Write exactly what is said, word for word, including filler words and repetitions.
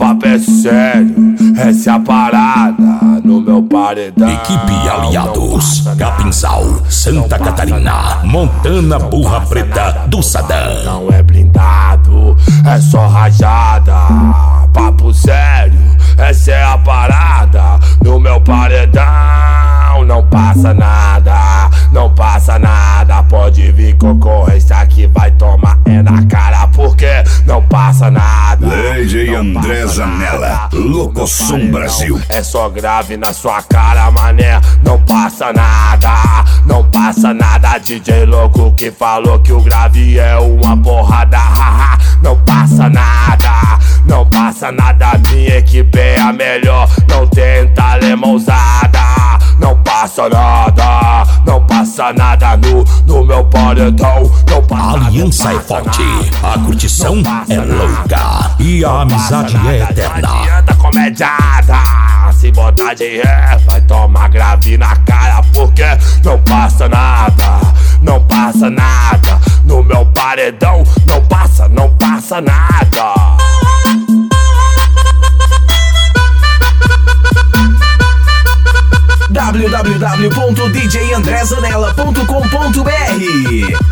papo é sério, essa é a parada no meu paredão. Equipe Aliados, Capinzal, Santa Catarina, Montana, Burra Preta do Sadam. Não é blindado, é só rajada. Papo sério, essa é a parada no meu paredão. Não passa nada, não passa nada. Pode vir concorrência que vai tomar é na cara, porque não passa nada. D J André Zanella, Locosom Brasil. É só grave na sua cara, mané. Não passa nada, não passa nada. D J louco que falou que o grave é uma porrada. Haha, não passa nada, não passa nada. Minha equipe é a melhor, não tenta alemão usada. Não passa nada, não passa nada no, no meu paredão. Não passa, a aliança é forte, a curtição é louca e a amizade é eterna. Não adianta comediada, se botar de ré vai tomar grave na cara, porque não passa nada, não passa nada no meu paredão. Não passa, não passa nada. w w w ponto d j andré zanella ponto com ponto b r